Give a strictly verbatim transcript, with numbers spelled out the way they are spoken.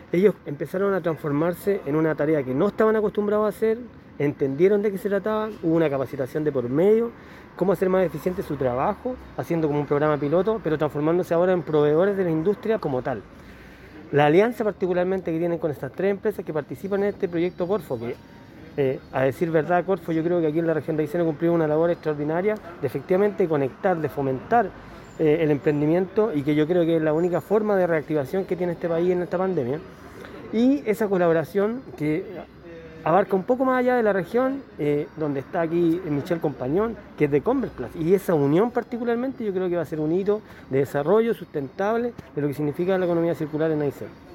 ellos empezaron a transformarse en una tarea que no estaban acostumbrados a hacer, entendieron de qué se trataba, hubo una capacitación de por medio, cómo hacer más eficiente su trabajo, haciendo como un programa piloto, pero transformándose ahora en proveedores de la industria como tal. La alianza particularmente que tienen con estas tres empresas que participan en este proyecto Corfo, que eh, a decir verdad, Corfo, yo creo que aquí en la región de Aysén ha cumplido una labor extraordinaria de efectivamente conectar, de fomentar eh, el emprendimiento, y que yo creo que es la única forma de reactivación que tiene este país en esta pandemia. Y esa colaboración que abarca un poco más allá de la región, eh, donde está aquí Michel Compañón, que es de Converplast, y esa unión particularmente yo creo que va a ser un hito de desarrollo sustentable de lo que significa la economía circular en Aysén.